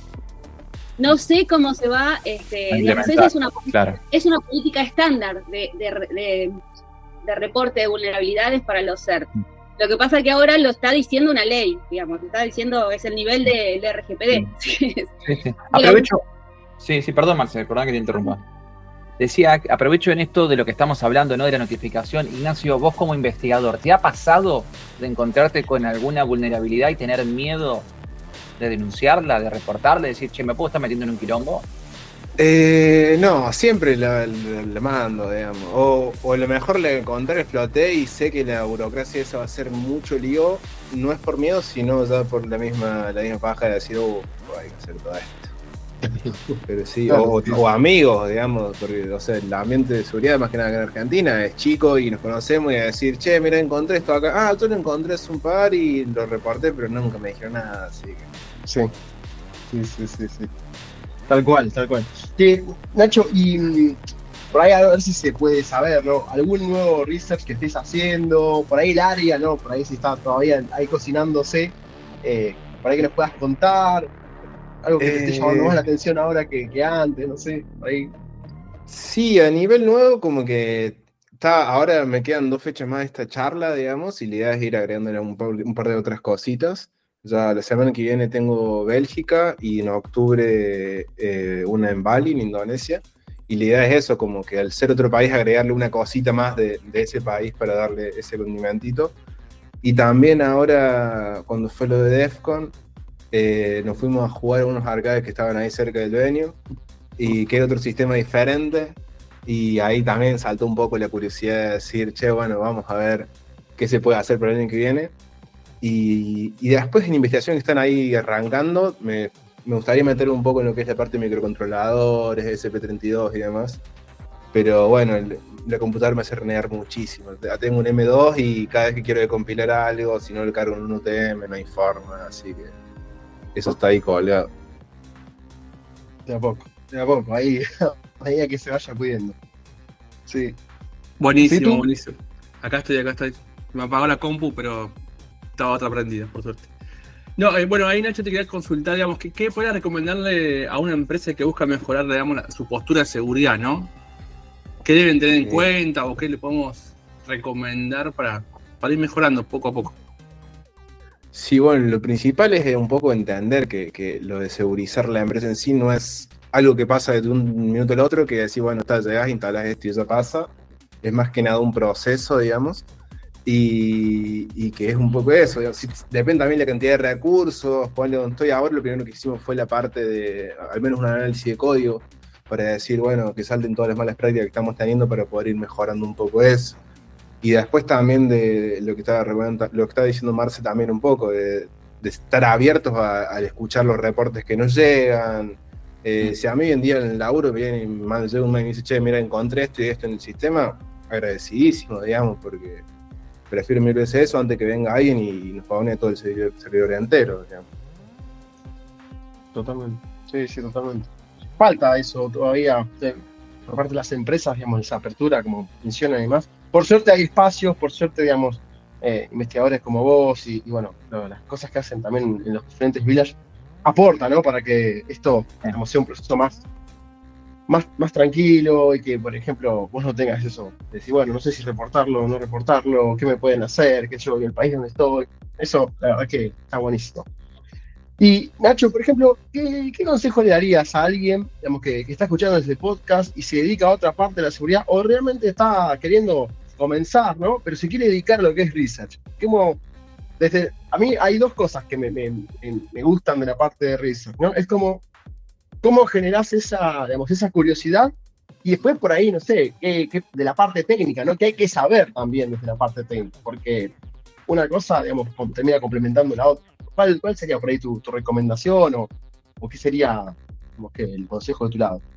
No sé cómo se va, este, A digamos, implementar, esa es una, claro. es una política estándar de, de, de, de reporte de vulnerabilidades para los C E R T. Lo que pasa es que ahora lo está diciendo una ley, digamos, lo está diciendo, es el nivel del R G P D. Sí, sí. Aprovecho. Sí, sí, perdón, Marcel, perdón que te interrumpa. Decía, aprovecho en esto de lo que estamos hablando, ¿no? De la notificación. Ignacio, vos como investigador, ¿te ha pasado de encontrarte con alguna vulnerabilidad y tener miedo de denunciarla, de reportarla, de decir, che, ¿me puedo estar metiendo en un quilombo? Eh, no, siempre la, la- la mando, digamos. O, o a lo mejor la encontré, exploté y sé que la burocracia esa va a ser mucho lío. No es por miedo, sino ya por la misma, la misma paja de decir, oh, hay que hacer todo esto. Pero sí, Claro, o, sí. o amigos, digamos, porque, o sea, el ambiente de seguridad, más que nada acá en Argentina, es chico y nos conocemos y a decir, che, mira, encontré esto acá. Ah, yo lo encontré hace un par y lo reporté, pero nunca me dijeron nada, así que. Sí, sí, sí, sí, sí. Tal cual, tal cual. Sí, Nacho, y mm, por ahí a ver si se puede saber, ¿no? ¿Algún nuevo research que estés haciendo? Por ahí el área, ¿no? Por ahí si está todavía ahí cocinándose, eh, por ahí que nos puedas contar. Algo que te esté llamando Eh, más la atención ahora que, que antes, no sé, por ahí. Sí, a nivel nuevo, como que está, ahora me quedan dos fechas más de esta charla, digamos, y la idea es ir agregándole un par, un par de otras cositas. Ya la semana que viene tengo Bélgica y en octubre eh, una en Bali, en Indonesia. Y la idea es eso, como que al ser otro país agregarle una cosita más de, de ese país para darle ese condimentito. Y también ahora, cuando fue lo de DEFCON, eh, nos fuimos a jugar a unos arcades que estaban ahí cerca del venue y que era otro sistema diferente, y ahí también saltó un poco la curiosidad de decir, che, bueno, vamos a ver qué se puede hacer para el año que viene. Y, y después en investigación que están ahí arrancando, me, me gustaría meter un poco en lo que es la parte de microcontroladores, S P treinta y dos y demás. Pero bueno, el- la computadora me hace renegar muchísimo. Ya tengo un M dos y cada vez que quiero compilar algo, si no le cargo en un U T M, no hay forma, así que eso está ahí colgado. De a poco, de a poco, ahí, ahí a que se vaya pudiendo. Sí. Buenísimo, ¿Sí, tú? buenísimo. Acá estoy, acá estoy. Me apagó la compu, pero estaba otra prendida, por suerte. No, eh, bueno, ahí Nacho te quería consultar, digamos, ¿qué, qué podrías recomendarle a una empresa que busca mejorar, digamos, la- su postura de seguridad, ¿no? ¿Qué deben tener en Sí. cuenta o qué le podemos recomendar para, para ir mejorando poco a poco? Sí, bueno, lo principal es un poco entender que, que lo de segurizar la empresa en sí no es algo que pasa de un minuto al otro, que decís, bueno, está, llegás, instalás esto y eso pasa. Es más que nada un proceso, digamos, y, y que es un poco eso. Digamos. Si- depende también de la cantidad de recursos. Ponle donde estoy ahora, lo primero que hicimos fue la parte de, al menos un análisis de código, para decir, bueno, que salten todas las malas prácticas que estamos teniendo para poder ir mejorando un poco eso. Y después también de lo que estaba, recomendando- lo que estaba diciendo Marce también un poco, de, de estar abiertos a, a escuchar los reportes que nos llegan. Eh, si a mí hoy en día en el laburo viene y me manda- llega un mail y me dice, che, mira, encontré esto y esto en el sistema, agradecidísimo, digamos, porque prefiero mil veces eso antes que venga alguien y nos pagone todo el servidor, servidor entero, digamos. Totalmente. Sí, sí, totalmente. Falta eso todavía de- por parte de las empresas, digamos, esa apertura, como mencionan y demás. Por suerte hay espacios, por suerte, digamos, eh, investigadores como vos y, y, bueno, lo- las cosas que hacen también en los diferentes villages aportan, ¿no? Para que esto, digamos, sea un proceso más, más, más tranquilo y que, por ejemplo, vos no tengas eso. De decir, bueno, no sé si reportarlo o no reportarlo, qué me pueden hacer, qué sé yo, y el país donde estoy. Eso, la verdad que está buenísimo. Y Nacho, por ejemplo, ¿qué, qué consejo le darías a alguien, digamos, que, que está escuchando este podcast y se dedica a otra parte de la seguridad o realmente está queriendo comenzar, ¿no? Pero se quiere dedicar a lo que es research? ¿Cómo, desde, a mí hay dos cosas que me, me- me- me gustan de la parte de research, ¿no? Es como, ¿cómo generás esa, digamos, esa curiosidad? Y después por ahí, no sé, qué- qué- de la parte técnica, ¿no? Que hay que saber también desde la parte técnica, porque una cosa, digamos, com- termina complementando la otra. ¿Cuál, cuál sería por ahí tu, tu recomendación o, o qué sería, digamos, que el consejo de tu lado?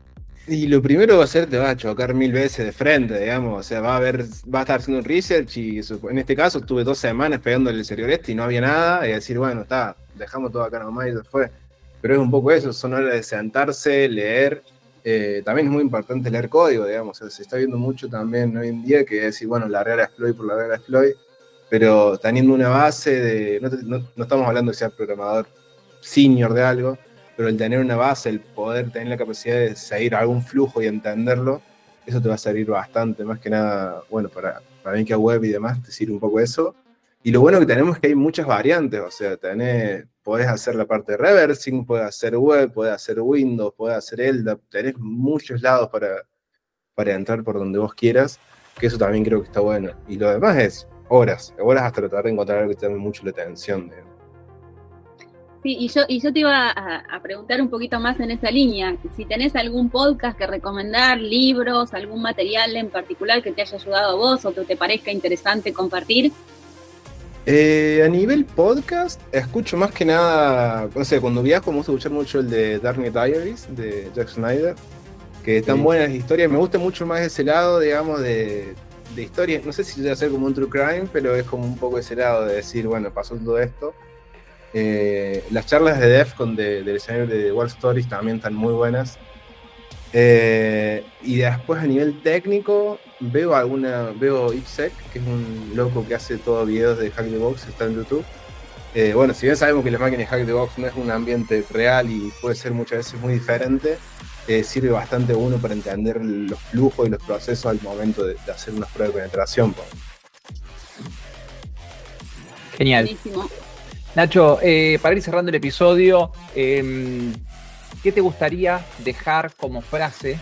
Y lo primero va a ser, te va a chocar mil veces de frente, digamos, o sea, va a haber, va a estar haciendo un research y en este caso estuve dos semanas pegándole el servidor este y no había nada, y decir, bueno, está, dejamos todo acá nomás y se fue. Pero es un poco eso, son horas de sentarse, leer, eh, también es muy importante leer código, digamos, o sea, se está viendo mucho también hoy en día que es decir, bueno, largar a exploit por largar a exploit, pero teniendo una base de, no, no, no estamos hablando de ser programador senior de algo, pero el tener una base, el poder tener la capacidad de seguir algún flujo y entenderlo, eso te va a servir bastante, más que nada, bueno, para, para mí que a web y demás te sirve un poco eso. Y lo bueno que tenemos es que hay muchas variantes, o sea, tenés, podés hacer la parte de reversing, podés hacer web, podés hacer Windows, podés hacer L D A P, tenés muchos lados para, para entrar por donde vos quieras, que eso también creo que está bueno. Y lo demás es horas, horas hasta tratar de encontrar algo que te llame mucho la atención, digamos. Sí, y yo, y yo te iba a, a preguntar un poquito más en esa línea, si tenés algún podcast que recomendar, libros, algún material en particular que te haya ayudado a vos o que te parezca interesante compartir. Eh, a nivel podcast, escucho más que nada, no sé, cuando viajo me gusta escuchar mucho el de Dark Knight Diaries, de Zack Snyder, que están sí. buenas historias, me gusta mucho más ese lado, digamos, de, de historias, no sé si llega a ser como un true crime, pero es como un poco ese lado de decir, bueno, pasó todo esto. Eh, las charlas de Defcon de, del señor de War Stories también están muy buenas. Eh, y después a nivel técnico veo alguna veo IPSec, que es un loco que hace todos videos de Hack the Box, está en YouTube. Eh, bueno, si bien sabemos que la máquina de Hack the Box no es un ambiente real y puede ser muchas veces muy diferente, eh, sirve bastante uno para entender los flujos y los procesos al momento de, de hacer unas pruebas de penetración. Genial. Buenísimo. Nacho, eh, para ir cerrando el episodio, eh, ¿qué te gustaría dejar como frase?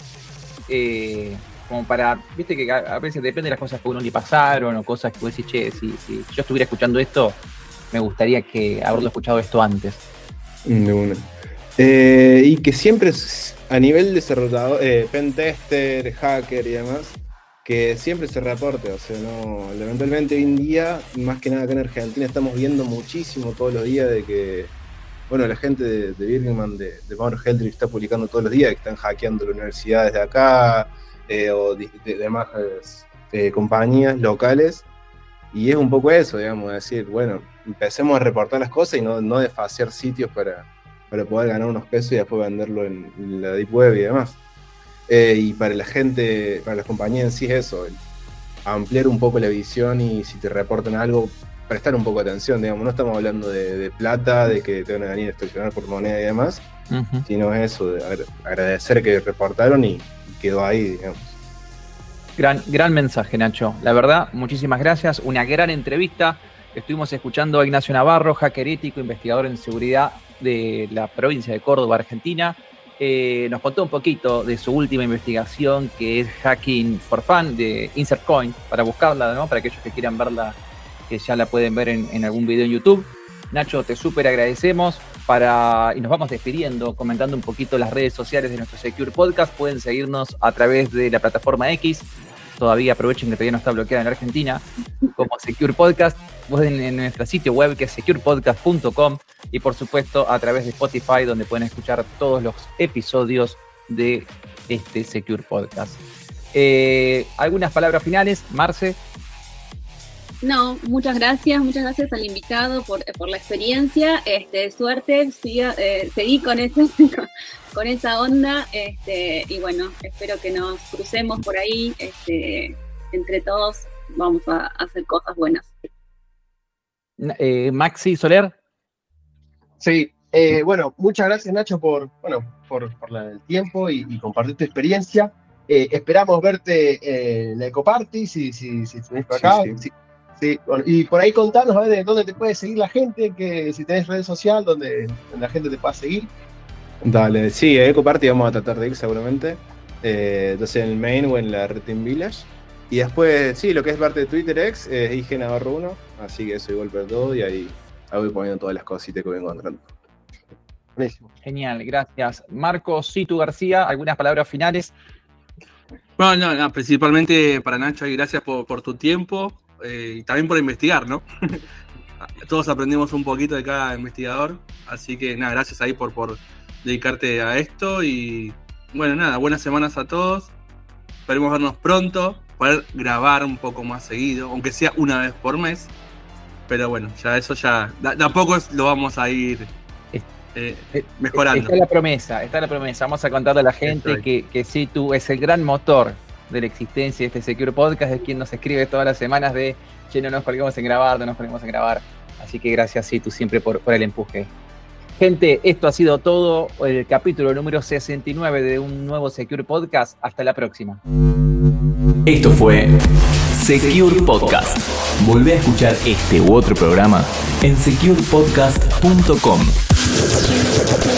Eh, como para, viste que a, a veces depende de las cosas que a uno le pasaron o cosas que vos decís, che, si, si yo estuviera escuchando esto, me gustaría que haberlo escuchado esto antes. De una. Eh, y que siempre a nivel desarrollador, eh, pentester, hacker y demás, que siempre se reporte, o sea, no, lamentablemente hoy en día, más que nada acá en Argentina, estamos viendo muchísimo todos los días de que, bueno, la gente de, de Birmingham, de, de Mauer Heldrich está publicando todos los días que están hackeando las universidades de acá, eh, o de, de, de demás eh, compañías locales, y es un poco eso, digamos, decir, bueno, empecemos a reportar las cosas y no, no desfaciar sitios para, para poder ganar unos pesos y después venderlo en, en la Deep Web y demás. Eh, y para la gente, para las compañías en sí es eso, el ampliar un poco la visión y si te reportan algo, prestar un poco de atención, digamos, no estamos hablando de, de plata, de que te van a venir a extorsionar por moneda y demás, uh-huh. sino eso, de agradecer que reportaron y, y quedó ahí, digamos. Gran, gran mensaje, Nacho. La verdad, muchísimas gracias. Una gran entrevista. Estuvimos escuchando a Ignacio Navarro, hacker ético, investigador en seguridad de la provincia de Córdoba, Argentina. Eh, nos contó un poquito de su última investigación, que es Hacking for Fun, de Insert Coin, para buscarla, ¿no? Para aquellos que quieran verla, que ya la pueden ver en, en algún video en YouTube. Nacho, te súper agradecemos. Para, y nos vamos despidiendo, comentando un poquito las redes sociales de nuestro Secure Podcast. Pueden seguirnos a través de la plataforma X. Todavía aprovechen que todavía no está bloqueada en Argentina, como Secure Podcast. Pueden en nuestro sitio web, que es secure podcast punto com, y por supuesto a través de Spotify, donde pueden escuchar todos los episodios de este Secure Podcast. Eh, ¿Algunas palabras finales, Marce? No, muchas gracias, muchas gracias al invitado por, por la experiencia. Este, suerte, siga, eh, seguí con, ese, con esa onda, este, y bueno, espero que nos crucemos por ahí, este, entre todos vamos a, a hacer cosas buenas. Eh, Maxi Soler. Sí, eh, bueno, muchas gracias, Nacho, por, bueno, por, por la, el tiempo y, y compartir tu experiencia. Eh, esperamos verte eh, en la Ecoparty, si, si, si venís por acá. Sí, sí. Sí, sí, bueno, y por ahí contanos a ver de dónde te puede seguir la gente, que si tenés red social, donde, donde la gente te pueda seguir. Dale, sí, a Ecoparty vamos a tratar de ir seguramente, eh, entonces en el main o en la Red Team Village. Y después, sí, lo que es parte de Twitter X es I G Navarro uno, así que eso igual para todo y ahí, ahí voy poniendo todas las cositas que voy encontrando. Buenísimo. Genial, gracias. Marcos Situ García, ¿algunas palabras finales? Bueno, no, no, principalmente para Nacho, y gracias por, por tu tiempo eh, y también por investigar, ¿no? Todos aprendimos un poquito de cada investigador, así que nada, gracias ahí por, por dedicarte a esto y, bueno, nada, buenas semanas a todos. Esperemos vernos pronto, poder grabar un poco más seguido, aunque sea una vez por mes. Pero bueno, ya eso ya, de a poco lo vamos a ir eh, mejorando. Está la promesa, está la promesa. Vamos a contarle a la gente que, que Situ es el gran motor de la existencia de este Secure Podcast, es quien nos escribe todas las semanas de che, no nos colguemos en grabar, no nos colguemos en grabar. Así que gracias, Situ, siempre por, por el empuje. Gente, esto ha sido todo, el capítulo número sesenta y nueve de un nuevo Secure Podcast. Hasta la próxima. Esto fue Secure Podcast. Volvé a escuchar este u otro programa en secure podcast punto com.